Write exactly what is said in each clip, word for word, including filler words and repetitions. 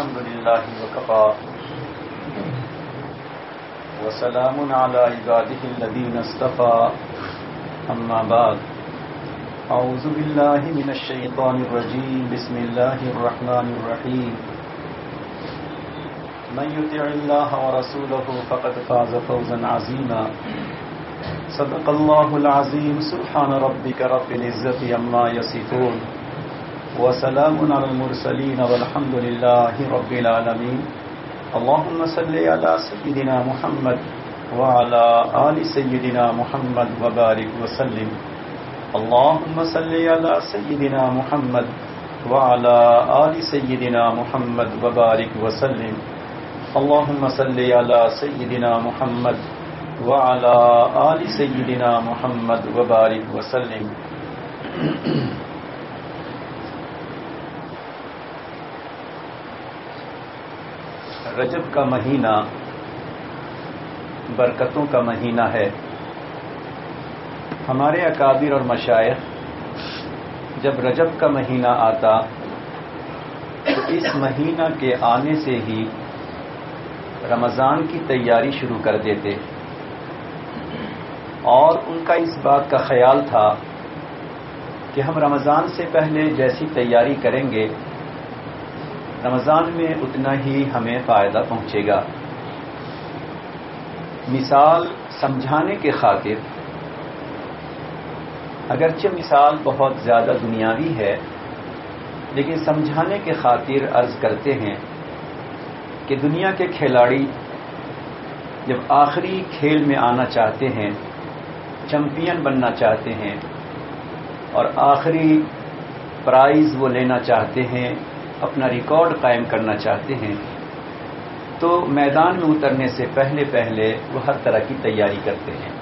الحمد لله وكفى وسلام على عباده الذين اصطفى أما بعد أعوذ بالله من الشيطان الرجيم بسم الله الرحمن الرحيم من يطع الله ورسوله فقد فاز فوزا عظيما صدق الله العظيم سبحان ربك رب العزة عما يصفون وسلام على المرسلين والحمد لله رب العالمين اللهم صل على سيدنا محمد وعلى آل سيدنا محمد وبارك وسلم اللهم صل على سيدنا محمد وعلى آل سيدنا محمد وبارك وسلم اللهم صل على سيدنا محمد وعلى آل سيدنا محمد وبارك وسلم. رجب کا مہینہ برکتوں کا مہینہ ہے. ہمارے اکابر اور مشائخ جب رجب کا مہینہ آتا تو اس مہینہ کے آنے سے ہی رمضان کی تیاری شروع کر دیتے اور ان کا اس بات کا خیال تھا کہ ہم رمضان سے پہلے جیسی تیاری کریں گے رمضان میں اتنا ہی ہمیں فائدہ پہنچے گا. مثال سمجھانے کے خاطر اگرچہ مثال بہت زیادہ دنیاوی ہے لیکن سمجھانے کے خاطر عرض کرتے ہیں کہ دنیا کے کھلاڑی جب آخری کھیل میں آنا چاہتے ہیں چیمپئن بننا چاہتے ہیں اور آخری پرائز وہ لینا چاہتے ہیں اپنا ریکارڈ قائم کرنا چاہتے ہیں تو میدان میں اترنے سے پہلے پہلے وہ ہر طرح کی تیاری کرتے ہیں.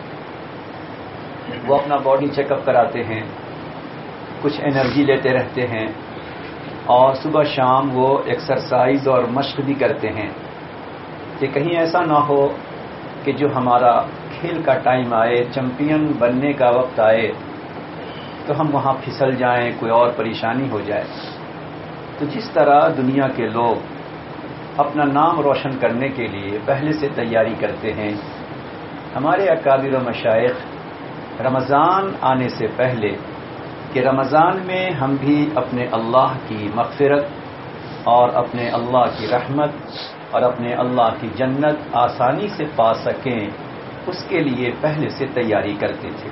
وہ اپنا باڈی چیک اپ کراتے ہیں, کچھ انرجی لیتے رہتے ہیں اور صبح شام وہ ایکسرسائز اور مشق بھی کرتے ہیں کہ کہیں ایسا نہ ہو کہ جو ہمارا کھیل کا ٹائم آئے چیمپئن بننے کا وقت آئے تو ہم وہاں پھسل جائیں, کوئی اور پریشانی ہو جائے. تو جس طرح دنیا کے لوگ اپنا نام روشن کرنے کے لیے پہلے سے تیاری کرتے ہیں, ہمارے اکابر و مشائخ رمضان آنے سے پہلے کہ رمضان میں ہم بھی اپنے اللہ کی مغفرت اور اپنے اللہ کی رحمت اور اپنے اللہ کی جنت آسانی سے پا سکیں اس کے لیے پہلے سے تیاری کرتے تھے.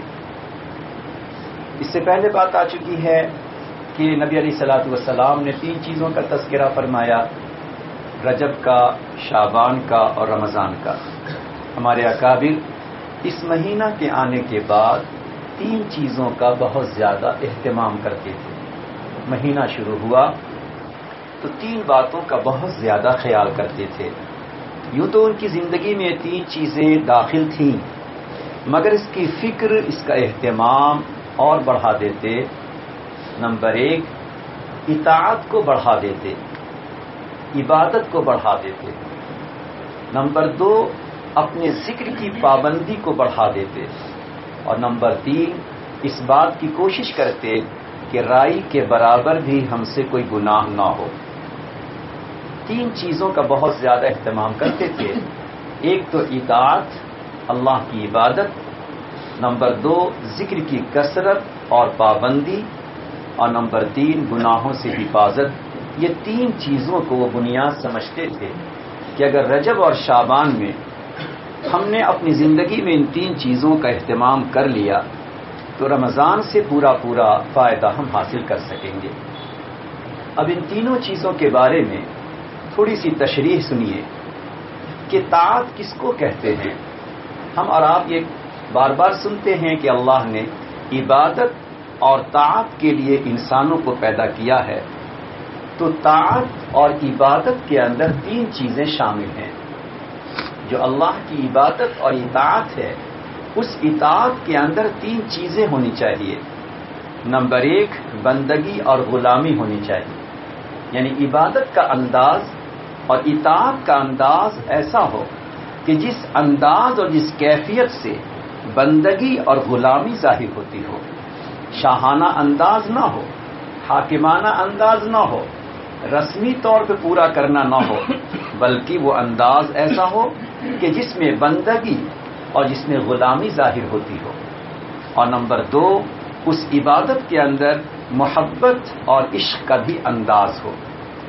اس سے پہلے بات آ چکی ہے کہ نبی علیہ الصلوۃ والسلام نے تین چیزوں کا تذکرہ فرمایا, رجب کا, شعبان کا اور رمضان کا. ہمارے اکابر اس مہینہ کے آنے کے بعد تین چیزوں کا بہت زیادہ اہتمام کرتے تھے. مہینہ شروع ہوا تو تین باتوں کا بہت زیادہ خیال کرتے تھے. یوں تو ان کی زندگی میں تین چیزیں داخل تھیں مگر اس کی فکر, اس کا اہتمام اور بڑھا دیتے. نمبر ایک, اطاعت کو بڑھا دیتے, عبادت کو بڑھا دیتے. نمبر دو, اپنے ذکر کی پابندی کو بڑھا دیتے. اور نمبر تین, اس بات کی کوشش کرتے کہ رائی کے برابر بھی ہم سے کوئی گناہ نہ ہو. تین چیزوں کا بہت زیادہ اہتمام کرتے تھے. ایک تو اطاعت, اللہ کی عبادت. نمبر دو, ذکر کی کثرت اور پابندی. اور نمبر تین, گناہوں سے حفاظت. یہ تین چیزوں کو وہ بنیاد سمجھتے تھے کہ اگر رجب اور شعبان میں ہم نے اپنی زندگی میں ان تین چیزوں کا اہتمام کر لیا تو رمضان سے پورا پورا فائدہ ہم حاصل کر سکیں گے. اب ان تینوں چیزوں کے بارے میں تھوڑی سی تشریح سنیے کہ طاعت کس کو کہتے ہیں. ہم اور آپ یہ بار بار سنتے ہیں کہ اللہ نے عبادت اور طاعت کے لیے انسانوں کو پیدا کیا ہے. تو طاعت اور عبادت کے اندر تین چیزیں شامل ہیں. جو اللہ کی عبادت اور اطاعت ہے اس اطاعت کے اندر تین چیزیں ہونی چاہیے. نمبر ایک, بندگی اور غلامی ہونی چاہیے. یعنی عبادت کا انداز اور اطاعت کا انداز ایسا ہو کہ جس انداز اور جس کیفیت سے بندگی اور غلامی ظاہر ہوتی ہو. شاہانہ انداز نہ ہو, حاکمانہ انداز نہ ہو, رسمی طور پہ پورا کرنا نہ ہو، بلکہ وہ انداز ایسا ہو کہ جس میں بندگی اور جس میں غلامی ظاہر ہوتی ہو، اور نمبر دو اس عبادت کے اندر محبت اور عشق کا بھی انداز ہو،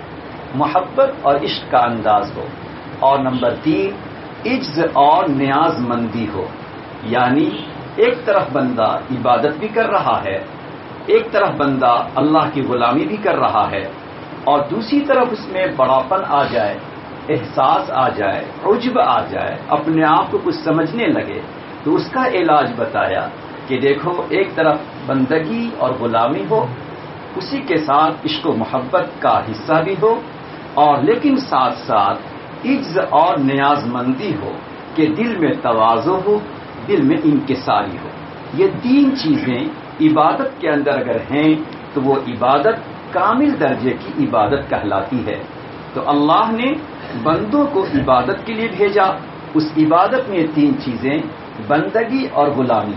محبت اور عشق کا انداز ہو، اور نمبر تین عجز اور نیاز مندی ہو، یعنی ایک طرف بندہ عبادت بھی کر رہا ہے، ایک طرف بندہ اللہ کی غلامی بھی کر رہا ہے، اور دوسری طرف اس میں بڑاپن آ جائے، احساس آ جائے، عجب آ جائے، اپنے آپ کو کچھ سمجھنے لگے، تو اس کا علاج بتایا کہ دیکھو ایک طرف بندگی اور غلامی ہو، اسی کے ساتھ عشق و محبت کا حصہ بھی ہو، اور لیکن ساتھ ساتھ عجز اور نیاز مندی ہو کہ دل میں تواضع ہو، دل میں انکساری ہو۔ یہ تین چیزیں عبادت کے اندر اگر ہیں تو وہ عبادت کامل درجے کی عبادت کہلاتی ہے۔ تو اللہ نے بندوں کو عبادت کے لیے بھیجا، اس عبادت میں یہ تین چیزیں بندگی اور غلامی۔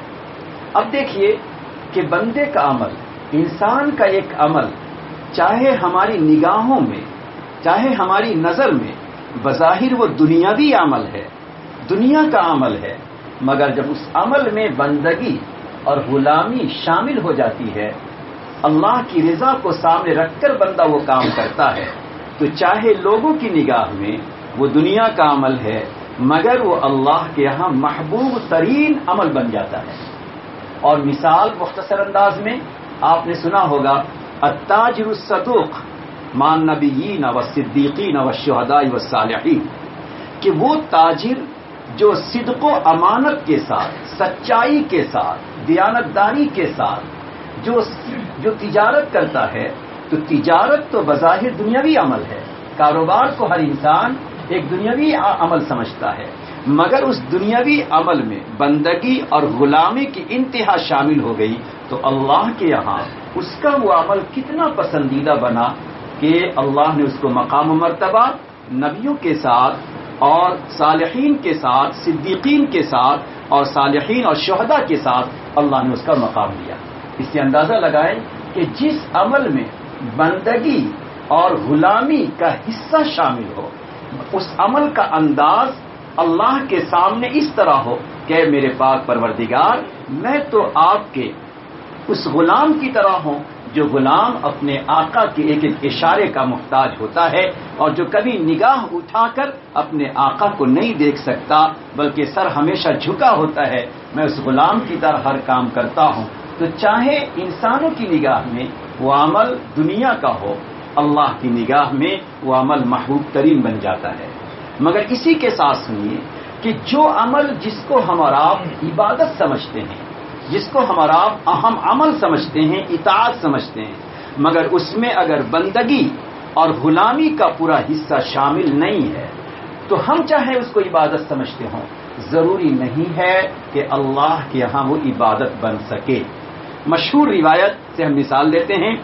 اب دیکھیے کہ بندے کا عمل، انسان کا ایک عمل، چاہے ہماری نگاہوں میں، چاہے ہماری نظر میں بظاہر وہ دنیاوی عمل ہے، دنیا کا عمل ہے، مگر جب اس عمل میں بندگی اور غلامی شامل ہو جاتی ہے، اللہ کی رضا کو سامنے رکھ کر بندہ وہ کام کرتا ہے، تو چاہے لوگوں کی نگاہ میں وہ دنیا کا عمل ہے، مگر وہ اللہ کے یہاں محبوب ترین عمل بن جاتا ہے۔ اور مثال مختصر انداز میں آپ نے سنا ہوگا التاجر الصدوق مع النبیین والصدیقین والشہداء والصالحین، کہ وہ تاجر جو صدق و امانت کے ساتھ، سچائی کے ساتھ، دیانتداری کے ساتھ جو جو تجارت کرتا ہے، تو تجارت تو بظاہر دنیاوی عمل ہے، کاروبار کو ہر انسان ایک دنیاوی عمل سمجھتا ہے، مگر اس دنیاوی عمل میں بندگی اور غلامی کی انتہا شامل ہو گئی تو اللہ کے یہاں اس کا وہ عمل کتنا پسندیدہ بنا کہ اللہ نے اس کو مقام و مرتبہ نبیوں کے ساتھ اور صالحین کے ساتھ، صدیقین کے ساتھ اور صالحین اور شہداء کے ساتھ اللہ نے اس کا مقام دیا۔ اس سے اندازہ لگائیں کہ جس عمل میں بندگی اور غلامی کا حصہ شامل ہو، اس عمل کا انداز اللہ کے سامنے اس طرح ہو کہ میرے پاک پروردگار، میں تو آپ کے اس غلام کی طرح ہوں جو غلام اپنے آقا کے ایک ایک اشارے کا محتاج ہوتا ہے، اور جو کبھی نگاہ اٹھا کر اپنے آقا کو نہیں دیکھ سکتا بلکہ سر ہمیشہ جھکا ہوتا ہے، میں اس غلام کی طرح ہر کام کرتا ہوں۔ تو چاہے انسانوں کی نگاہ میں وہ عمل دنیا کا ہو، اللہ کی نگاہ میں وہ عمل محبوب ترین بن جاتا ہے۔ مگر اسی کے ساتھ سنیے کہ جو عمل جس کو ہم اور آپ عبادت سمجھتے ہیں، جس کو ہم اور آپ اہم عمل سمجھتے ہیں، اطاعت سمجھتے ہیں، مگر اس میں اگر بندگی اور غلامی کا پورا حصہ شامل نہیں ہے تو ہم چاہے اس کو عبادت سمجھتے ہوں، ضروری نہیں ہے کہ اللہ کے یہاں وہ عبادت بن سکے۔ مشہور روایت سے ہم مثال لیتے ہیں،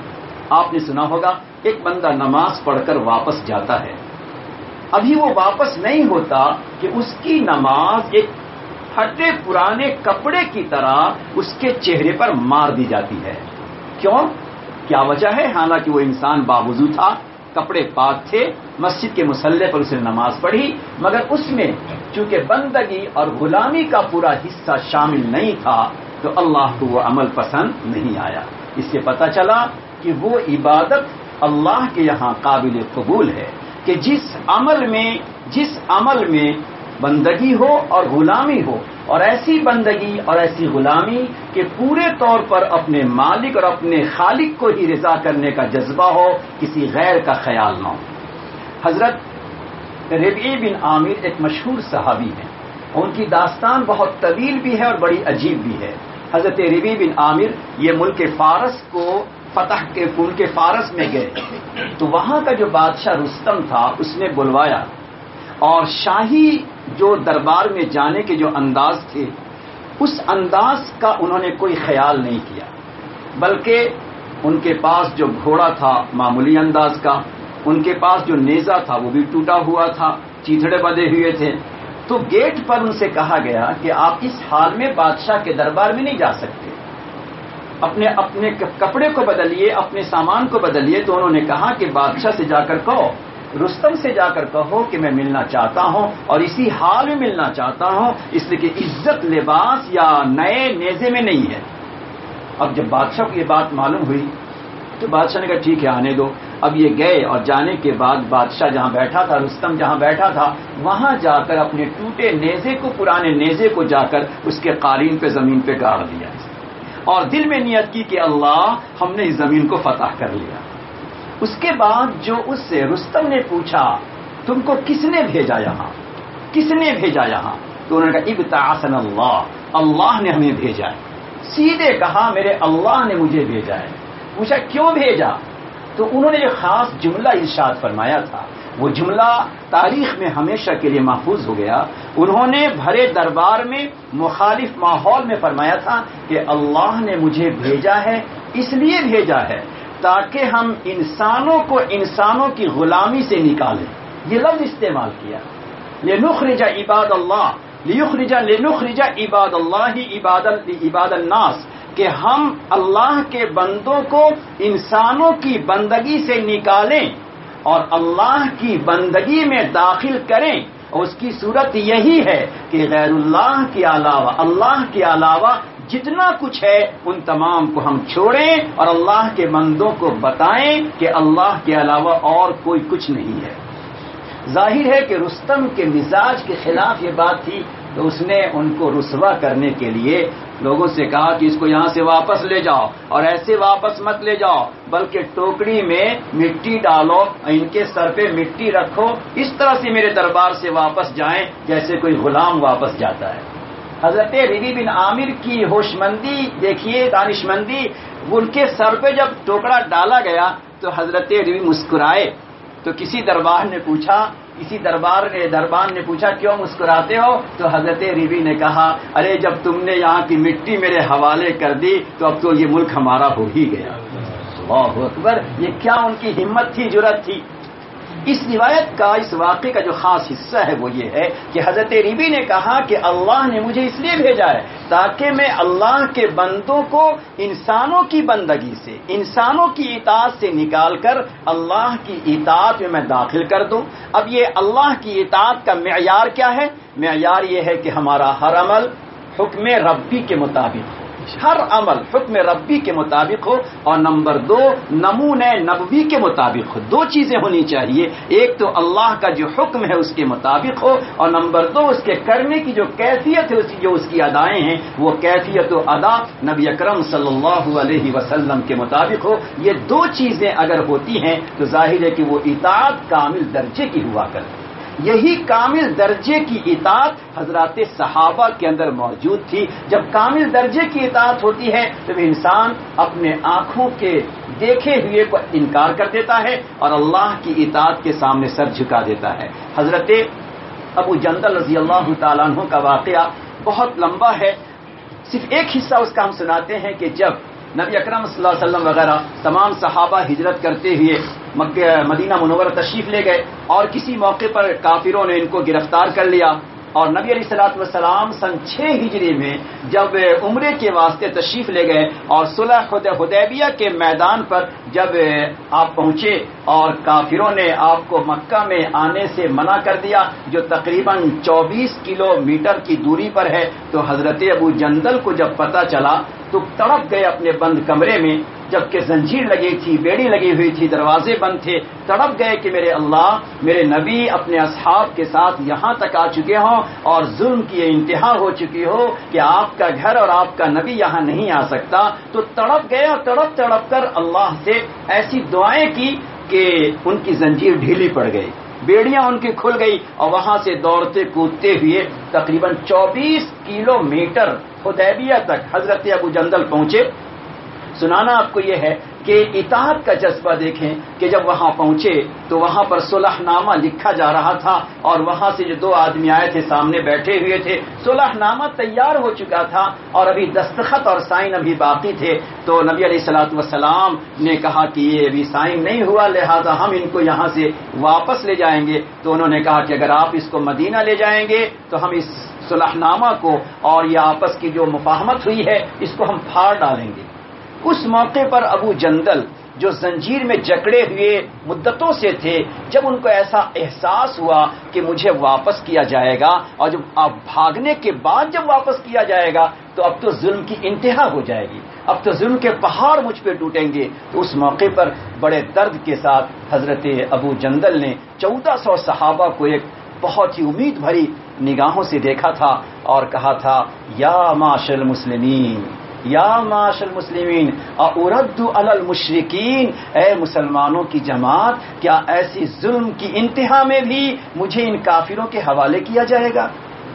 آپ نے سنا ہوگا ایک بندہ نماز پڑھ کر واپس جاتا ہے، ابھی وہ واپس نہیں ہوتا کہ اس کی نماز ایک پھٹے پرانے کپڑے کی طرح اس کے چہرے پر مار دی جاتی ہے۔ کیوں؟ کیا وجہ ہے؟ حالانکہ وہ انسان باوضو تھا، کپڑے پاک تھے، مسجد کے مصلی پر اسے نماز پڑھی، مگر اس میں چونکہ بندگی اور غلامی کا پورا حصہ شامل نہیں تھا تو اللہ کو وہ عمل پسند نہیں آیا۔ اس سے پتہ چلا کہ وہ عبادت اللہ کے یہاں قابل قبول ہے کہ جس عمل میں جس عمل میں بندگی ہو اور غلامی ہو، اور ایسی بندگی اور ایسی غلامی کہ پورے طور پر اپنے مالک اور اپنے خالق کو ہی رضا کرنے کا جذبہ ہو، کسی غیر کا خیال نہ ہو۔ حضرت ربیع بن عامر ایک مشہور صحابی ہیں، ان کی داستان بہت طویل بھی ہے اور بڑی عجیب بھی ہے۔ حضرت ربیع بن عامر یہ ملک فارس کو فتح کے ملک فارس میں گئے تو وہاں کا جو بادشاہ رستم تھا اس نے بلوایا، اور شاہی جو دربار میں جانے کے جو انداز تھے اس انداز کا انہوں نے کوئی خیال نہیں کیا، بلکہ ان کے پاس جو گھوڑا تھا معمولی انداز کا، ان کے پاس جو نیزہ تھا وہ بھی ٹوٹا ہوا تھا، چیتڑے بندھے ہوئے تھے۔ تو گیٹ پر ان سے کہا گیا کہ آپ اس حال میں بادشاہ کے دربار میں نہیں جا سکتے۔ اپنے اپنے کپڑے کو بدلیے، اپنے سامان کو بدلیے. تو انہوں نے کہا کہ بادشاہ سے جا کر کہو، رستم سے جا کر کہو کہ میں ملنا چاہتا ہوں اور اسی حال میں ملنا چاہتا ہوں، اس لیے کہ عزت لباس یا نئے نیزے میں نہیں ہے. اب جب بادشاہ کو یہ بات معلوم ہوئی تو بادشاہ نے کہا ٹھیک ہے آنے دو. اب یہ گئے اور جانے کے بعد بادشاہ جہاں بیٹھا تھا، رستم جہاں بیٹھا تھا، وہاں جا کر اپنے ٹوٹے نیزے کو، پرانے نیزے کو جا کر اس کے قالین پہ، زمین پہ گاڑ دیا اور دل میں نیت کی کہ اللہ ہم نے اس زمین کو فتح کر لیا. اس کے بعد جو اس سے رستم نے پوچھا تم کو کس نے بھیجا یہاں، کس نے بھیجا یہاں؟ تو انہوں نے کہا ابتعثنا اللہ، اللہ نے ہمیں بھیجا ہے. سیدھے کہا میرے اللہ نے مجھے بھیجا ہے. پوچھا کیوں بھیجا؟ تو انہوں نے جو خاص جملہ ارشاد فرمایا تھا وہ جملہ تاریخ میں ہمیشہ کے لیے محفوظ ہو گیا. انہوں نے بھرے دربار میں مخالف ماحول میں فرمایا تھا کہ اللہ نے مجھے بھیجا ہے، اس لیے بھیجا ہے تاکہ ہم انسانوں کو انسانوں کی غلامی سے نکالیں. یہ لفظ استعمال کیا، لنخرج عباد اللہ، لیخرج لنخرج عباد اللہ عباد عباد الناس، کہ ہم اللہ کے بندوں کو انسانوں کی بندگی سے نکالیں اور اللہ کی بندگی میں داخل کریں. اور اس کی صورت یہی ہے کہ غیر اللہ کے علاوہ، اللہ کے علاوہ جتنا کچھ ہے ان تمام کو ہم چھوڑیں اور اللہ کے بندوں کو بتائیں کہ اللہ کے علاوہ اور کوئی کچھ نہیں ہے. ظاہر ہے کہ رستم کے مزاج کے خلاف یہ بات تھی، تو اس نے ان کو رسوا کرنے کے لیے لوگوں سے کہا کہ اس کو یہاں سے واپس لے جاؤ، اور ایسے واپس مت لے جاؤ بلکہ ٹوکری میں مٹی ڈالو، ان کے سر پہ مٹی رکھو، اس طرح سے میرے دربار سے واپس جائیں جیسے کوئی غلام واپس جاتا ہے. حضرت ربی بن عامر کی ہوش مندی دیکھیے، دانش مندی. ان کے سر پہ جب ٹوکرا ڈالا گیا تو حضرت ربی مسکرائے. تو کسی دربار نے پوچھا کسی دربار نے دربان نے پوچھا کیوں مسکراتے ہو؟ تو حضرت ربی نے کہا ارے جب تم نے یہاں کی مٹی میرے حوالے کر دی تو اب تو یہ ملک ہمارا ہو ہی گیا. اللہ اکبر! یہ کیا ان کی ہمت تھی، جرأت تھی. اس روایت کا، اس واقعے کا جو خاص حصہ ہے وہ یہ ہے کہ حضرت ربی نے کہا کہ اللہ نے مجھے اس لیے بھیجا ہے تاکہ میں اللہ کے بندوں کو انسانوں کی بندگی سے، انسانوں کی اطاعت سے نکال کر اللہ کی اطاعت میں میں داخل کر دوں. اب یہ اللہ کی اطاعت کا معیار کیا ہے؟ معیار یہ ہے کہ ہمارا ہر عمل حکم ربی کے مطابق ہو، ہر عمل حکم ربی کے مطابق ہو، اور نمبر دو نمونہ نبوی کے مطابق ہو. دو چیزیں ہونی چاہیے، ایک تو اللہ کا جو حکم ہے اس کے مطابق ہو، اور نمبر دو اس کے کرنے کی جو کیفیت ہے، جو اس کی ادائیں ہیں وہ کیفیت و ادا نبی اکرم صلی اللہ علیہ وسلم کے مطابق ہو. یہ دو چیزیں اگر ہوتی ہیں تو ظاہر ہے کہ وہ اطاعت کامل درجے کی ہوا کرتی. یہی کامل درجے کی اطاعت حضرات صحابہ کے اندر موجود تھی. جب کامل درجے کی اطاعت ہوتی ہے تو انسان اپنے آنکھوں کے دیکھے ہوئے کو انکار کر دیتا ہے اور اللہ کی اطاعت کے سامنے سر جھکا دیتا ہے. حضرت ابو جندل رضی اللہ تعالیٰ عنہ کا واقعہ بہت لمبا ہے، صرف ایک حصہ اس کا ہم سناتے ہیں کہ جب نبی اکرم صلی اللہ علیہ وسلم وغیرہ تمام صحابہ ہجرت کرتے ہوئے مدینہ منورہ تشریف لے گئے اور کسی موقع پر کافروں نے ان کو گرفتار کر لیا، اور نبی علیہ الصلوۃ والسلام سن چھ ہجری میں جب عمرے کے واسطے تشریف لے گئے اور صلح حدیبیہ کے میدان پر جب آپ پہنچے اور کافروں نے آپ کو مکہ میں آنے سے منع کر دیا جو تقریباً چوبیس کلو میٹر کی دوری پر ہے، تو حضرت ابو جندل کو جب پتہ چلا تو تڑپ گئے اپنے بند کمرے میں، جبکہ زنجیر لگی تھی، بیڑی لگی ہوئی تھی، دروازے بند تھے. تڑپ گئے کہ میرے اللہ، میرے نبی اپنے اصحاب کے ساتھ یہاں تک آ چکے ہوں اور ظلم کی انتہا ہو چکی ہو کہ آپ کا گھر اور آپ کا نبی یہاں نہیں آ سکتا. تو تڑپ گئے اور تڑپ تڑپ کر اللہ سے ایسی دعائیں کی کہ ان کی زنجیر ڈھیلی پڑ گئی، بیڑیاں ان کی کھل گئی، اور وہاں سے دوڑتے کودتے ہوئے تقریباً چوبیس کلو میٹر حدیبیہ تک حضرت ابو جندل پہنچے. سنانا آپ کو یہ ہے کہ اطاعت کا جذبہ دیکھیں کہ جب وہاں پہنچے تو وہاں پر صلح نامہ لکھا جا رہا تھا، اور وہاں سے جو دو آدمی آئے تھے سامنے بیٹھے ہوئے تھے، صلح نامہ تیار ہو چکا تھا اور ابھی دستخط اور سائن ابھی باقی تھے. تو نبی علیہ الصلوۃ والسلام نے کہا کہ یہ ابھی سائن نہیں ہوا، لہذا ہم ان کو یہاں سے واپس لے جائیں گے. تو انہوں نے کہا کہ اگر آپ اس کو مدینہ لے جائیں گے تو ہم اس صلح نامہ کو اور یہ آپس کی جو مفاہمت ہوئی ہے اس کو ہم پھاڑ ڈالیں گے. اس موقع پر ابو جندل جو زنجیر میں جکڑے ہوئے مدتوں سے تھے، جب ان کو ایسا احساس ہوا کہ مجھے واپس کیا جائے گا، اور جب آپ بھاگنے کے بعد جب واپس کیا جائے گا تو اب تو ظلم کی انتہا ہو جائے گی، اب تو ظلم کے پہاڑ مجھ پہ ٹوٹیں گے، تو اس موقع پر بڑے درد کے ساتھ حضرت ابو جندل نے چودہ سو صحابہ کو ایک بہت ہی امید بھری نگاہوں سے دیکھا تھا اور کہا تھا، یا معاشر المسلمین، یا معاشر المسلمین اورد علی المشرکین، اے مسلمانوں کی جماعت، کیا ایسی ظلم کی انتہا میں بھی مجھے ان کافروں کے حوالے کیا جائے گا،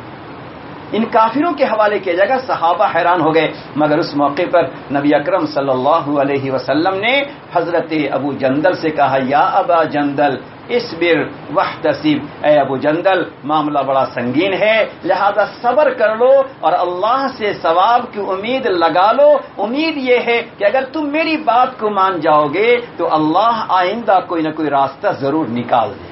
ان کافروں کے حوالے کیا جائے گا؟ صحابہ حیران ہو گئے، مگر اس موقع پر نبی اکرم صلی اللہ علیہ وسلم نے حضرت ابو جندل سے کہا، یا ابا جندل اصبر واحتسب، اے ابو جندل معاملہ بڑا سنگین ہے، لہذا صبر کر لو اور اللہ سے ثواب کی امید لگا لو۔ امید یہ ہے کہ اگر تم میری بات کو مان جاؤ گے تو اللہ آئندہ کوئی نہ کوئی راستہ ضرور نکال دے گا۔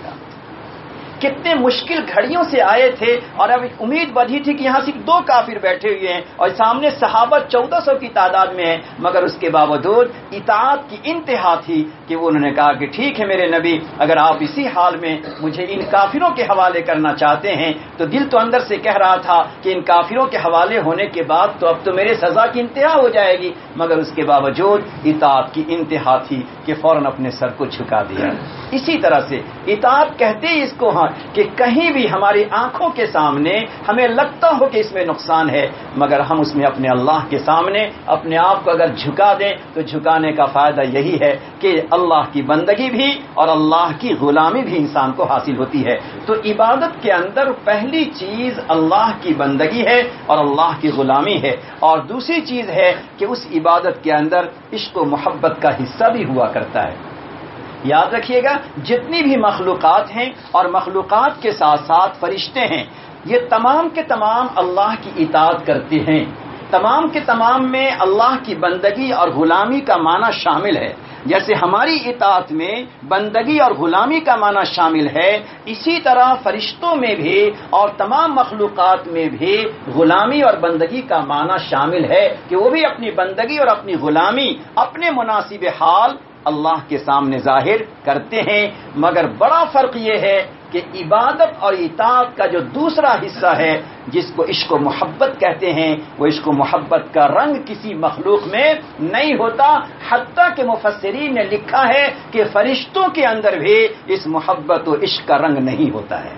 کتنے مشکل گھڑیوں سے آئے تھے اور اب امید بدھی تھی کہ یہاں صرف دو کافر بیٹھے ہوئے ہیں اور سامنے صحابہ چودہ سو کی تعداد میں ہیں، مگر اس کے باوجود اطاعت کی انتہا تھی کہ وہ انہوں نے کہا کہ ٹھیک ہے میرے نبی، اگر آپ اسی حال میں مجھے ان کافروں کے حوالے کرنا چاہتے ہیں، تو دل تو اندر سے کہہ رہا تھا کہ ان کافروں کے حوالے ہونے کے بعد تو اب تو میرے سزا کی انتہا ہو جائے گی، مگر اس کے باوجود اطاعت کی انتہا تھی کہ فوراً اپنے سر کو جھکا دیا۔ اسی طرح سے اطاعت کہتے ہی اس کو ہاں کہ کہیں بھی ہماری آنکھوں کے سامنے ہمیں لگتا ہو کہ اس میں نقصان ہے، مگر ہم اس میں اپنے اللہ کے سامنے اپنے آپ کو اگر جھکا دیں تو جھکانے کا فائدہ یہی ہے کہ اللہ کی بندگی بھی اور اللہ کی غلامی بھی انسان کو حاصل ہوتی ہے۔ تو عبادت کے اندر پہلی چیز اللہ کی بندگی ہے اور اللہ کی غلامی ہے، اور دوسری چیز ہے کہ اس عبادت کے اندر عشق و محبت کا حصہ بھی ہوا کرتا ہے۔ یاد رکھیے گا، جتنی بھی مخلوقات ہیں اور مخلوقات کے ساتھ ساتھ فرشتے ہیں، یہ تمام کے تمام اللہ کی اطاعت کرتے ہیں، تمام کے تمام میں اللہ کی بندگی اور غلامی کا معنی شامل ہے۔ جیسے ہماری اطاعت میں بندگی اور غلامی کا معنی شامل ہے، اسی طرح فرشتوں میں بھی اور تمام مخلوقات میں بھی غلامی اور بندگی کا معنی شامل ہے کہ وہ بھی اپنی بندگی اور اپنی غلامی اپنے مناسب حال اللہ کے سامنے ظاہر کرتے ہیں، مگر بڑا فرق یہ ہے کہ عبادت اور اطاعت کا جو دوسرا حصہ ہے جس کو عشق و محبت کہتے ہیں، وہ عشق و محبت کا رنگ کسی مخلوق میں نہیں ہوتا، حتیٰ کہ مفسرین نے لکھا ہے کہ فرشتوں کے اندر بھی اس محبت و عشق کا رنگ نہیں ہوتا ہے۔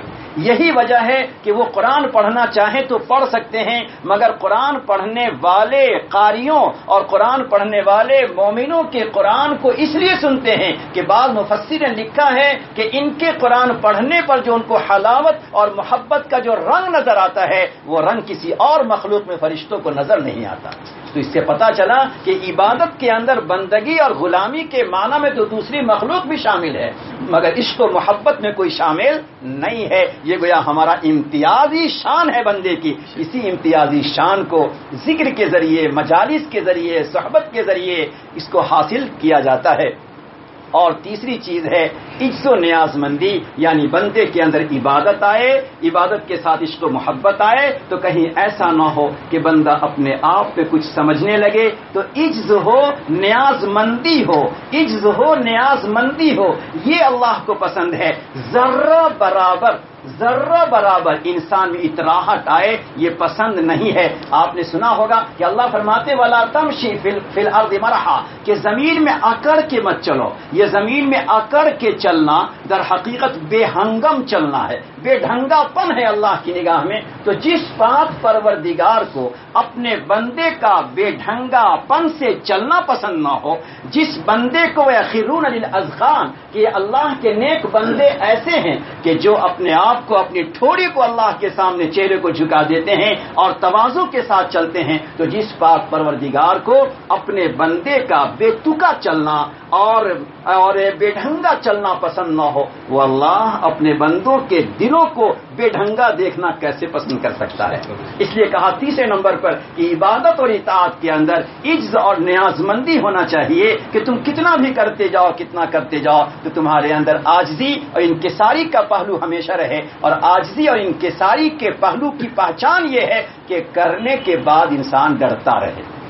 یہی وجہ ہے کہ وہ قرآن پڑھنا چاہیں تو پڑھ سکتے ہیں، مگر قرآن پڑھنے والے قاریوں اور قرآن پڑھنے والے مومنوں کے قرآن کو اس لیے سنتے ہیں کہ بعض مفسر نے لکھا ہے کہ ان کے قرآن پڑھنے پر جو ان کو حلاوت اور محبت کا جو رنگ نظر آتا ہے، وہ رنگ کسی اور مخلوق میں فرشتوں کو نظر نہیں آتا۔ تو اس سے پتہ چلا کہ عبادت کے اندر بندگی اور غلامی کے معنی میں تو دوسری مخلوق بھی شامل ہے، مگر عشق و محبت میں کوئی شامل نہیں ہے۔ یہ گویا ہمارا امتیازی شان ہے بندے کی، اسی امتیازی شان کو ذکر کے ذریعے، مجالس کے ذریعے، صحبت کے ذریعے اس کو حاصل کیا جاتا ہے۔ اور تیسری چیز ہے عجز و نیاز مندی، یعنی بندے کے اندر عبادت آئے، عبادت کے ساتھ عشق و محبت آئے تو کہیں ایسا نہ ہو کہ بندہ اپنے آپ پہ کچھ سمجھنے لگے، تو عجز ہو، نیاز مندی ہو، عجز ہو، نیاز مندی ہو، یہ اللہ کو پسند ہے۔ ذرہ برابر ذرہ برابر انسان میں اتراہٹ آئے یہ پسند نہیں ہے۔ آپ نے سنا ہوگا کہ اللہ فرماتے والا تمشی فی الارض مرحا، کہ زمین میں اکڑ کے مت چلو۔ یہ زمین میں اکڑ کے چلنا در حقیقت بے ہنگم چلنا ہے، بے ڈھنگا پن ہے اللہ کی نگاہ میں۔ تو جس پاک پروردگار کو اپنے بندے کا بے ڈھنگا پن سے چلنا پسند نہ ہو، جس بندے کو یخرون للاذقان، کہ اللہ کے نیک بندے ایسے ہیں کہ جو اپنے آپ کو اپنی ٹھوڑی کو اللہ کے سامنے چہرے کو جھکا دیتے ہیں اور تواضع کے ساتھ چلتے ہیں، تو جس پاک پروردگار کو اپنے بندے کا بے تکا چلنا اور اور بے ڈھنگا چلنا پسند نہ ہو، وہ اللہ اپنے بندوں کے دلوں کو بے ڈھنگا دیکھنا کیسے پسند کر سکتا ہے؟ اس لیے کہا تیسرے نمبر پر کہ عبادت اور اطاعت کے اندر عجز اور نیاز مندی ہونا چاہیے کہ تم کتنا بھی کرتے جاؤ، کتنا کرتے جاؤ تو تمہارے اندر عاجزی اور انکساری کا پہلو ہمیشہ رہے، اور عاجزی اور انکساری کے پہلو کی پہچان یہ ہے کہ کرنے کے بعد انسان ڈرتا رہے۔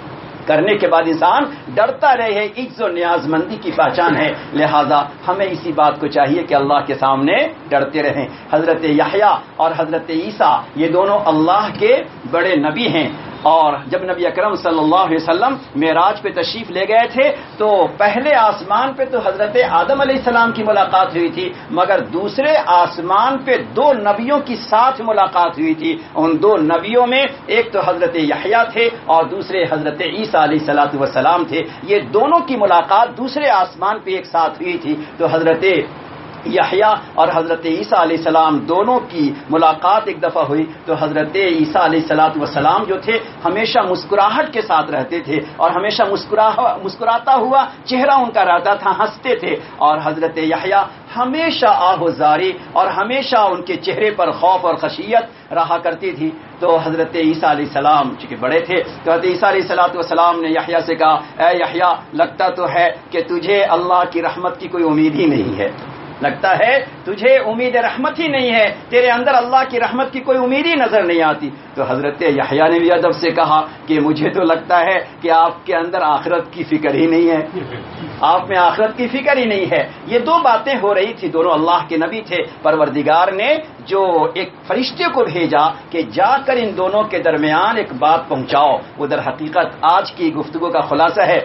کرنے کے بعد انسان ڈرتا رہے، عجز و نیاز مندی کی پہچان ہے، لہذا ہمیں اسی بات کو چاہیے کہ اللہ کے سامنے ڈرتے رہیں۔ حضرت یحییٰ اور حضرت عیسیٰ یہ دونوں اللہ کے بڑے نبی ہیں، اور جب نبی اکرم صلی اللہ علیہ وسلم معراج پہ تشریف لے گئے تھے تو پہلے آسمان پہ تو حضرت آدم علیہ السلام کی ملاقات ہوئی تھی، مگر دوسرے آسمان پہ دو نبیوں کی ساتھ ملاقات ہوئی تھی۔ ان دو نبیوں میں ایک تو حضرت یحییٰ تھے اور دوسرے حضرت عیسیٰ علیہ الصلوۃ والسلام تھے۔ یہ دونوں کی ملاقات دوسرے آسمان پہ ایک ساتھ ہوئی تھی، تو حضرت یحییٰ اور حضرت عیسیٰ علیہ السلام دونوں کی ملاقات ایک دفعہ ہوئی تو حضرت عیسیٰ علیہ الصلوۃ والسلام جو تھے ہمیشہ مسکراہٹ کے ساتھ رہتے تھے اور ہمیشہ مسکرا مسکراتا ہوا چہرہ ان کا رہتا تھا، ہنستے تھے، اور حضرت یحییٰ ہمیشہ آہوزاری اور ہمیشہ ان کے چہرے پر خوف اور خشیت رہا کرتی تھی۔ تو حضرت عیسیٰ علیہ السلام چونکہ بڑے تھے تو حضرت عیسیٰ علیہ الصلوۃ والسلام نے یحییٰ سے کہا، اے یحییٰ لگتا تو ہے کہ تجھے اللہ کی رحمت کی کوئی امید ہی نہیں ہے، لگتا ہے تجھے امید رحمت ہی نہیں ہے، تیرے اندر اللہ کی رحمت کی کوئی امید ہی نظر نہیں آتی۔ تو حضرت یحییٰ نے بھی ادب سے کہا کہ مجھے تو لگتا ہے کہ آپ کے اندر آخرت کی فکر ہی نہیں ہے، آپ میں آخرت کی فکر ہی نہیں ہے۔ یہ دو باتیں ہو رہی تھی، دونوں اللہ کے نبی تھے، پروردگار نے جو ایک فرشتے کو بھیجا کہ جا کر ان دونوں کے درمیان ایک بات پہنچاؤ، وہ در حقیقت آج کی گفتگو کا خلاصہ ہے۔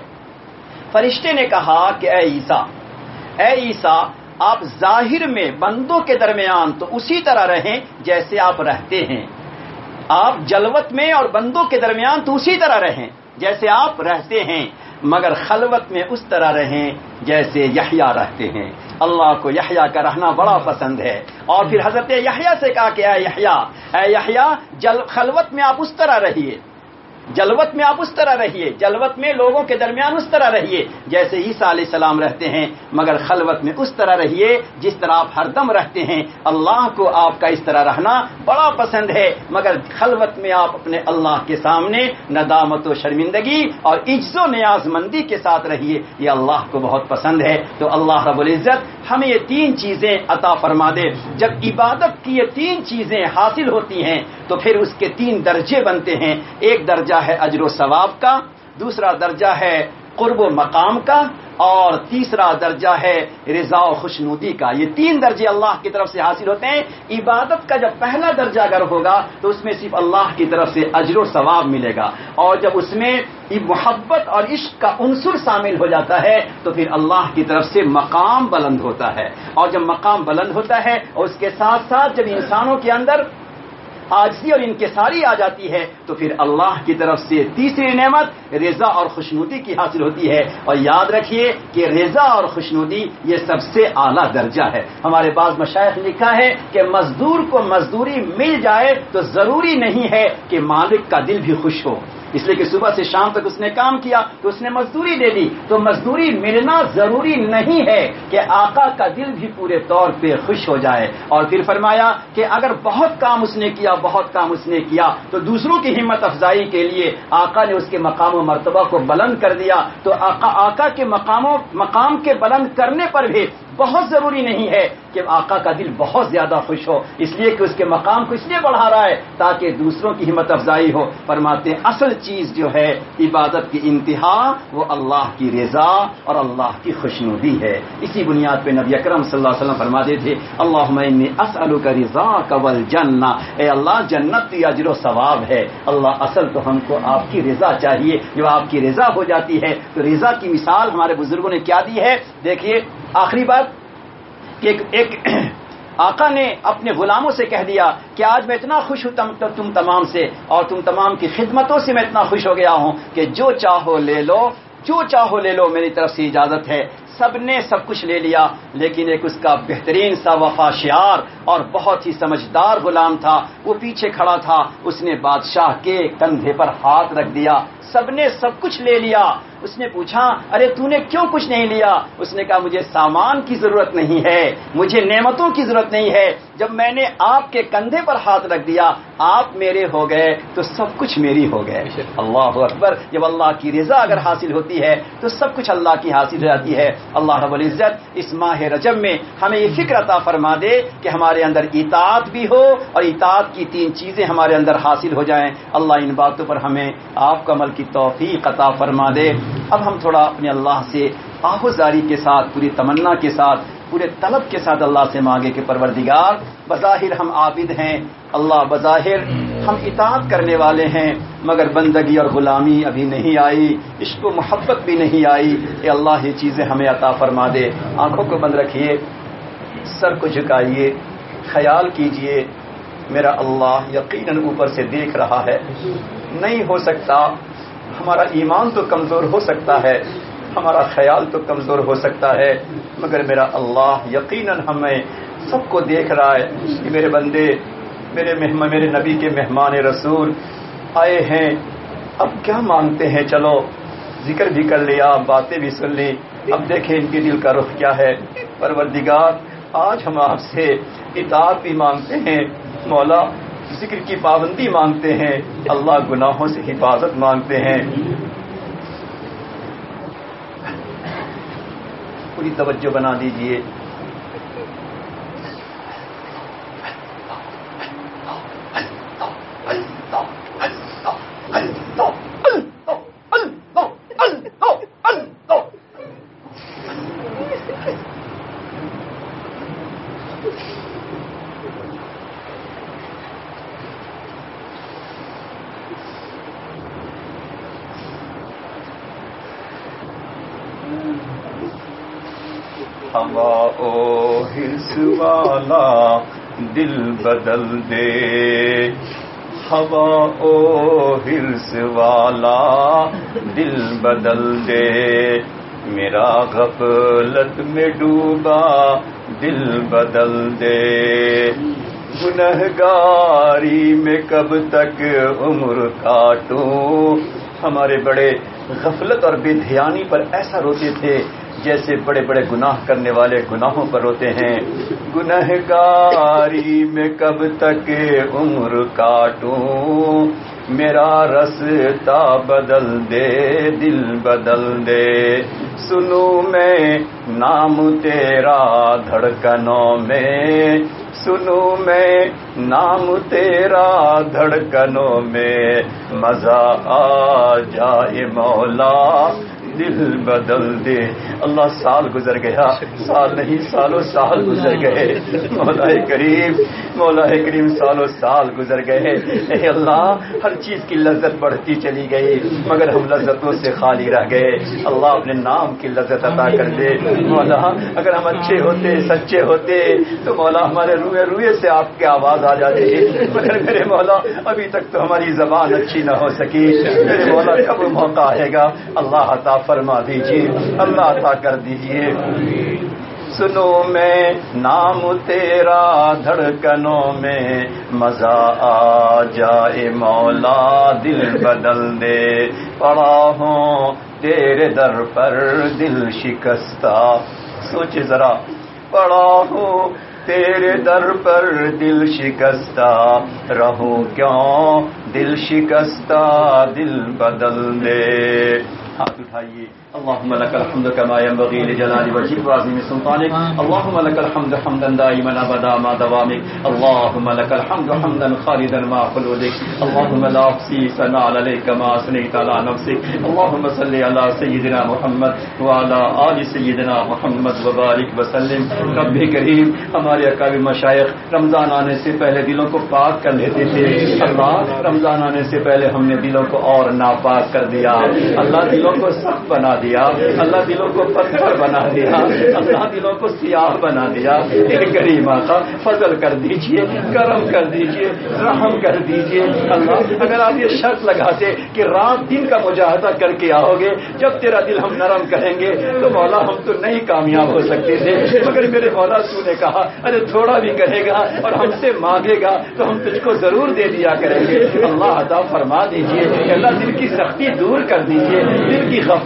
فرشتے نے کہا کہ اے عیسیٰ اے عیسیٰ آپ ظاہر میں بندوں کے درمیان تو اسی طرح رہیں جیسے آپ رہتے ہیں، آپ جلوت میں اور بندوں کے درمیان تو اسی طرح رہیں جیسے آپ رہتے ہیں، مگر خلوت میں اس طرح رہیں جیسے یحییٰ رہتے ہیں۔ اللہ کو یحییٰ کا رہنا بڑا پسند ہے، اور پھر حضرت یحییٰ سے کہا کہ اے یحییٰ اے یحییٰ جل خلوت میں آپ اس طرح رہیے، جلوت میں آپ اس طرح رہیے، جلوت میں لوگوں کے درمیان اس طرح رہیے جیسے عیسیٰ علیہ السلام رہتے ہیں، مگر خلوت میں اس طرح رہیے جس طرح آپ ہر دم رہتے ہیں۔ اللہ کو آپ کا اس طرح رہنا بڑا پسند ہے، مگر خلوت میں آپ اپنے اللہ کے سامنے ندامت و شرمندگی اور عجز و نیاز مندی کے ساتھ رہیے، یہ اللہ کو بہت پسند ہے۔ تو اللہ رب العزت ہمیں یہ تین چیزیں عطا فرما دے۔ جب عبادت کی یہ تین چیزیں حاصل ہوتی ہیں تو پھر اس کے تین درجے بنتے ہیں، ایک درجہ ہے اجر و ثواب کا، دوسرا درجہ ہے قرب و مقام کا، اور تیسرا درجہ ہے رضا و خوشنودی کا۔ یہ تین درجے اللہ کی طرف سے حاصل ہوتے ہیں۔ عبادت کا جب پہلا درجہ اگر ہوگا تو اس میں صرف اللہ کی طرف سے اجر و ثواب ملے گا، اور جب اس میں محبت اور عشق کا عنصر شامل ہو جاتا ہے تو پھر اللہ کی طرف سے مقام بلند ہوتا ہے، اور جب مقام بلند ہوتا ہے اور اس کے ساتھ ساتھ جب انسانوں کے اندر عاجزی اور انکساری آ جاتی ہے تو پھر اللہ کی طرف سے تیسری نعمت رضا اور خوشنودی کی حاصل ہوتی ہے۔ اور یاد رکھیے کہ رضا اور خوشنودی یہ سب سے اعلیٰ درجہ ہے۔ ہمارے بعض مشائخ نے لکھا ہے کہ مزدور کو مزدوری مل جائے تو ضروری نہیں ہے کہ مالک کا دل بھی خوش ہو، اس لیے کہ صبح سے شام تک اس نے کام کیا تو اس نے مزدوری دے دی، تو مزدوری ملنا ضروری نہیں ہے کہ آقا کا دل بھی پورے طور پہ خوش ہو جائے۔ اور پھر فرمایا کہ اگر بہت کام اس نے کیا بہت کام اس نے کیا تو دوسروں کی ہمت افزائی کے لیے آقا نے اس کے مقام و مرتبہ کو بلند کر دیا، تو آقا آقا کے مقام و مقام کے بلند کرنے پر بھی بہت ضروری نہیں ہے کہ آقا کا دل بہت زیادہ خوش ہو، اس لیے کہ اس کے مقام کو اس لیے بڑھا رہا ہے تاکہ دوسروں کی ہمت افزائی ہو۔ فرماتے ہیں اصل چیز جو ہے عبادت کی انتہا وہ اللہ کی رضا اور اللہ کی خوشنودی ہے۔ اسی بنیاد پہ نبی اکرم صلی اللہ علیہ وسلم فرماتے تھے اللہم انی اسألک رضاک والجنہ، اے اللہ جنت کی اجر و ثواب ہے۔ اللہ اصل تو ہم کو آپ کی رضا چاہیے، جب آپ کی رضا ہو جاتی ہے تو رضا کی مثال ہمارے بزرگوں نے کیا دی ہے۔ دیکھیے آخری بات کہ ایک, ایک آقا نے اپنے غلاموں سے کہہ دیا کہ آج میں اتنا خوش ہوں تم, تم تمام سے اور تم تمام کی خدمتوں سے میں اتنا خوش ہو گیا ہوں کہ جو چاہو لے لو، جو چاہو لے لو، میری طرف سے اجازت ہے۔ سب نے سب کچھ لے لیا، لیکن ایک اس کا بہترین سا وفا شعار اور بہت ہی سمجھدار غلام تھا، وہ پیچھے کھڑا تھا، اس نے بادشاہ کے کندھے پر ہاتھ رکھ دیا۔ سب نے سب کچھ لے لیا، اس نے پوچھا ارے تو نے کیوں کچھ نہیں لیا؟ اس نے کہا مجھے سامان کی ضرورت نہیں ہے، مجھے نعمتوں کی ضرورت نہیں ہے، جب میں نے آپ کے کندھے پر ہاتھ رکھ دیا آپ میرے ہو گئے تو سب کچھ میری ہو گئے۔ اللہ اکبر، جب اللہ کی رضا اگر حاصل ہوتی ہے تو سب کچھ اللہ کی حاصل ہو جاتی ہے۔ اللہ رب العزت اس ماہ رجب میں ہمیں یہ فکر عطا فرما دے کہ ہمارے اندر اطاعت بھی ہو اور اطاعت کی تین چیزیں ہمارے اندر حاصل ہو جائیں. اللہ ان باتوں پر ہمیں آپ کا عمل کی توفیق عطا فرما دے. اب ہم تھوڑا اپنے اللہ سے آہوزاری کے ساتھ، پوری تمنا کے ساتھ، پورے طلب کے ساتھ اللہ سے مانگے کہ پروردگار بظاہر ہم عابد ہیں، اللہ بظاہر ہم اطاعت کرنے والے ہیں، مگر بندگی اور غلامی ابھی نہیں آئی، عشق و محبت بھی نہیں آئی. اے اللہ یہ چیزیں ہمیں عطا فرما دے. آنکھوں کو بند رکھیے، سر کو جھکائیے، خیال کیجئے میرا اللہ یقیناً اوپر سے دیکھ رہا ہے. نہیں ہو سکتا، ہمارا ایمان تو کمزور ہو سکتا ہے، ہمارا خیال تو کمزور ہو سکتا ہے، مگر میرا اللہ یقیناً ہمیں سب کو دیکھ رہا ہے کہ میرے بندے، میرے مہمان، میرے نبی کے مہمان رسول آئے ہیں، اب کیا مانگتے ہیں. چلو ذکر بھی کر لیا، باتیں بھی سن لی، اب دیکھیں ان کے دل کا رخ کیا ہے. پروردگار آج ہم آپ سے اطاعت بھی مانگتے ہیں، مولا ذکر کی پابندی مانگتے ہیں، اللہ گناہوں سے حفاظت مانگتے ہیں. پوری توجہ بنا دیجئے. ہوا او حرص والا دل بدل دے، ہوا او حرص والا دل بدل دے، میرا غفلت میں ڈوبا دل بدل دے، گنہگاری میں کب تک عمر کاٹوں. ہمارے بڑے غفلت اور بے دھیانی پر ایسا روتے تھے جیسے بڑے بڑے گناہ کرنے والے گناہوں پر روتے ہیں. گنہگاری میں کب تک عمر کاٹوں، میرا رستہ بدل دے دل بدل دے، سنوں میں نام تیرا دھڑکنوں میں، سنوں میں نام تیرا دھڑکنوں میں، مزہ آ جائے مولا دل بدل دے. اللہ سال گزر گیا، سال نہیں سالوں سال گزر گئے، مولا کریم مولا کریم سالوں سال گزر گئے. اے اللہ ہر چیز کی لذت بڑھتی چلی گئی مگر ہم لذتوں سے خالی رہ گئے. اللہ اپنے نام کی لذت عطا کر دے. مولا اگر ہم اچھے ہوتے سچے ہوتے تو مولا ہمارے روئے روئے سے آپ کی آواز آ جاتی، مگر میرے مولا ابھی تک تو ہماری زبان اچھی نہ ہو سکی. میرے مولا کب موقع آئے گا؟ اللہ عطا فرما دیجیے، اللہ عطا کر دیجیے. سنو میں نام تیرا دھڑکنوں میں، مزہ آ جائے مولا دل بدل دے. پڑا ہوں تیرے در پر دل شکستہ، سوچے ذرا، پڑا ہوں تیرے در پر دل شکستہ، رہو کیوں دل شکستہ دل بدل دے. ہاتھ اٹھائیے. اللهم لك الحمد كما ينبغي لجلال وجهك وعظيم سلطانك، اللهم لك الحمد حمدا دائما ابدا مع دوامك، اللهم لك الحمد حمدا خالدا مع خلودك، اللهم لا احصي ثناء عليك كما اثنيت على نفسك. اللهم صل على سيدنا محمد وعلى ال سيدنا محمد وبارك وسلم. رب کریم ہمارے اکابر مشائخ رمضان آنے سے پہلے دلوں کو پاک کر لیتے تھے. اللہ رمضان آنے سے پہلے ہم نے دلوں کو اور ناپاک کر دیا. اللہ دلوں کو سخت بنا دیا، اللہ دلوں کو پتھر بنا دیا، اللہ دلوں کو سیاہ بنا دیا. اے کریم آقا فضل کر دیجئے، کرم کر دیجئے، رحم کر دیجئے. اللہ اگر آپ یہ شرط لگاتے کہ رات دن کا مجاہدہ کر کے آؤ گے، جب تیرا دل ہم نرم کریں گے تو مولا ہم تو نہیں کامیاب ہو سکتے تھے، مگر میرے مولا تو نے کہا ارے تھوڑا بھی کرے گا اور ہم سے مانگے گا تو ہم تجھ کو ضرور دے دیا کریں گے. اللہ عطا فرما دیجئے. اللہ دل کی سختی دور کر دیجئے، دل کی غفلت دور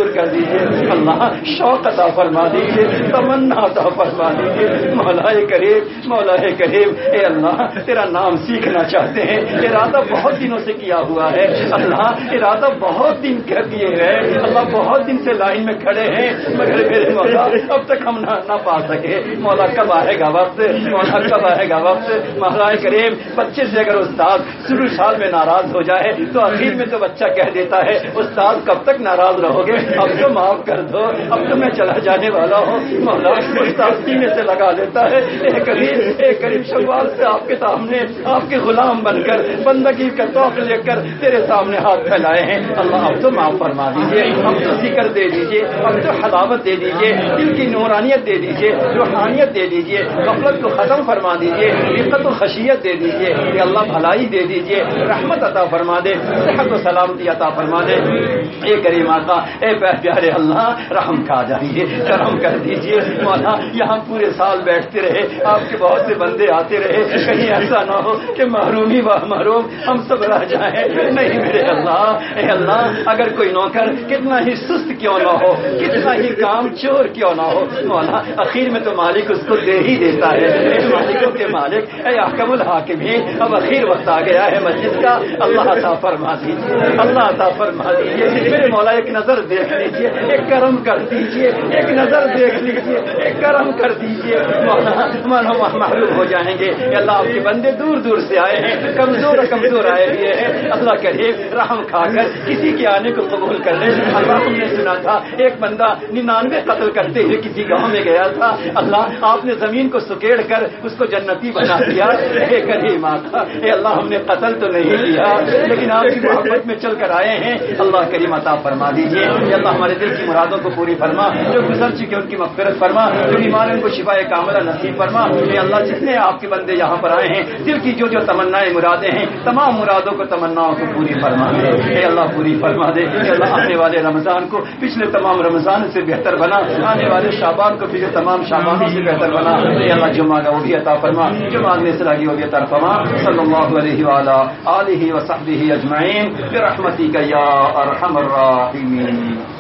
قبول کر دیجیے، اللہ شوق عطا فرما دیجیے، تمنا عطا فرما دیجیے۔ مولا کریم مولا کریم اے اللہ تیرا نام سیکھنا چاہتے ہیں، ارادہ بہت دنوں سے کیا ہوا ہے اللہ، ارادہ بہت دن کر دیے ہیں اللہ، بہت دن سے لائن میں کھڑے ہیں مگر میرے مولا اب تک ہم نہ نہ پا سکے۔ مولا کب آئے گا وقت، مولا کب آئے گا وقت۔ مولا کریم بچے سے اگر استاد شروع سال میں ناراض ہو جائے تو آخر میں تو بچہ کہہ دیتا ہے استاد کب تک ناراض رہو گے، اب تو معاف کر دو، اب تو میں چلا جانے والا ہوں۔ مولا استاد سینے سے لگا لیتا ہے، اے کریم اے کریم شوال سے آپ کے سامنے آپ کے غلام بن کر بندگی کا توق لے کر تیرے سامنے ہاتھ پھیلائے ہیں اللہ، اب تو معاف فرما دیجیے، اب تو ذکر دے دیجیے، اب تو حلاوت دے دیجیے، دل کی نورانیت دے دیجیے، روحانیت دے دیجیے، غفلت کو ختم فرما دیجیے، عزت و خشیت دے دیجیے، اے اللہ بھلائی دے دیجیے، رحمت عطا فرما دے، صحت و سلامتی عطا فرما دے۔ اے کریم آقا اے پیارے اللہ رحم کھا جائیے، کرم کر دیجیے مولا، یہاں پورے سال بیٹھتے رہے آپ کے بہت سے بندے آتے رہے، کہیں ایسا نہ ہو کہ محرومی و محروم ہم سب رہ جائیں، نہیں میرے اللہ اے اللہ اگر کوئی نوکر کتنا ہی سست کیوں نہ ہو، کتنا ہی کام چور کیوں نہ ہو مولا، اخیر میں تو مالک اس کو دے ہی دیتا ہے، اے مالکوں کے مالک اے احکم الحاکمین، اب اخیر وقت آ گیا ہے مسجد کا، اللہ عطا فرما دیجیے، اللہ عطا فرما دیجیے میرے مولا، ایک نظر دیکھ لیجیے، ایک کرم کر دیجیے، ایک نظر دیکھ لیجیے، ایک کرم کر دیجیے مولا، مانو محروم ہو جائیں گے اللہ، آپ کے بندے دور دور سے آئے ہیں، کمزور کمزور آئے ہوئے ہیں اللہ کریم رحم کھا کر کسی کے آنے کو قبول کر لیں اللہ۔ تم نے سنا تھا ایک بندہ ننانوے قتل کرتے ہوئے کسی گاؤں میں گیا تھا اللہ، آپ نے زمین کو سکیڑ کر اس کو جنتی بنا دیا، اے کریم آقا اے اللہ ہم نے قتل تو نہیں کیا لیکن آپ کی محبت میں چل کر آئے ہیں اللہ کریم عطا فرما دیجیے، اے اللہ ہمارے دل کی مرادوں کو پوری فرما، جو گزر چکے ان کی مغفرت فرما، جو بیمار ان کو شفا کاملہ نصیب فرما، اے اللہ جتنے آپ کے بندے یہاں پر آئے ہیں دل کی جو جو تمنائیں مرادیں ہیں تمام مرادوں کو تمناؤں کو پوری فرما دے، اے اللہ پوری فرما دے، اے اللہ آنے والے رمضان کو پچھلے تمام رمضان سے بہتر بنا، آنے والے شعبان کو پچھلے تمام شعبانوں سے بہتر بنا، اے اللہ جو مانگا وہ بھی عطا فرما، جو مانگنے سے لگی وہ بھی عطا فرما، صلی اللہ علیہ وعلی آلہ وصحبہ اجمعین برحمتک یا ارحم الراحمین۔